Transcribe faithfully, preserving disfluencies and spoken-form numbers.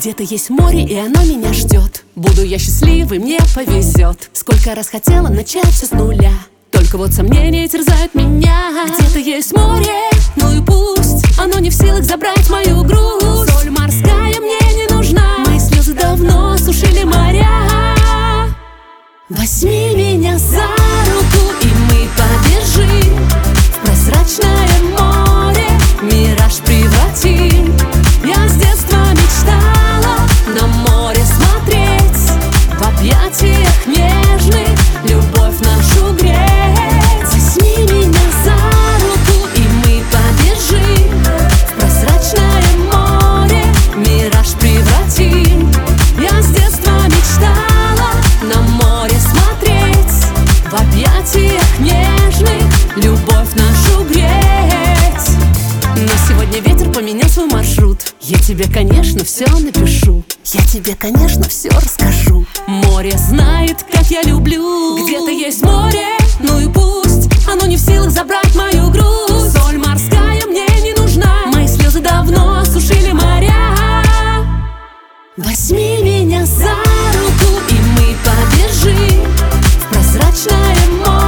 Где-то есть море, и оно меня ждет. Буду я счастливой, мне повезет. Сколько раз хотела начать все с нуля, только вот сомнения терзают меня. Где-то есть море, ну и пусть оно не в силах забрать мою грусть. Соль морская мне не нужна, мои слезы давно сушили моря. Возьми меня за руку, и мы побежим в прозрачное море, мираж превратим. Я с детства мечтала на море смотреть, в объятиях нежных любовь нашу греть. Возьми меня за руку, и мы побежим в прозрачное море, мираж превратим. Я с детства мечтала на море смотреть, в объятиях нежных любовь нашу греть. Но сегодня ветер поменял свой маршрут. Я тебе, конечно, все напишу, я тебе, конечно, все расскажу. Море знает, как я люблю. Где-то есть море, ну и пусть оно не в силах забрать мою грусть. Соль морская мне не нужна, мои слезы давно осушили моря. Возьми меня за руку, и мы побежим в прозрачное море,